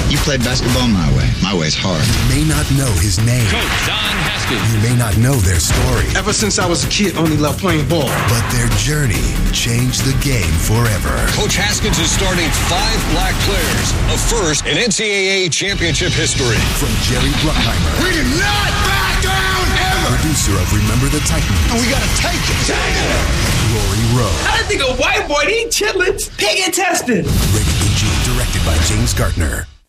You played basketball my way. My way's hard. You may not know his name. Coach Don Haskins. You may not know their story. Ever since I was a kid, only loved playing ball. But their journey changed the game forever. Coach Haskins is starting 5 black players, a first in NCAA championship history. From Jerry Bruckheimer. We did not back down ever! Producer of Remember the Titans. And we gotta take it. Take it! Rory Rowe. I didn't think a white boy eat chitlins. Pig and tested. Rated PG, directed by James Gartner.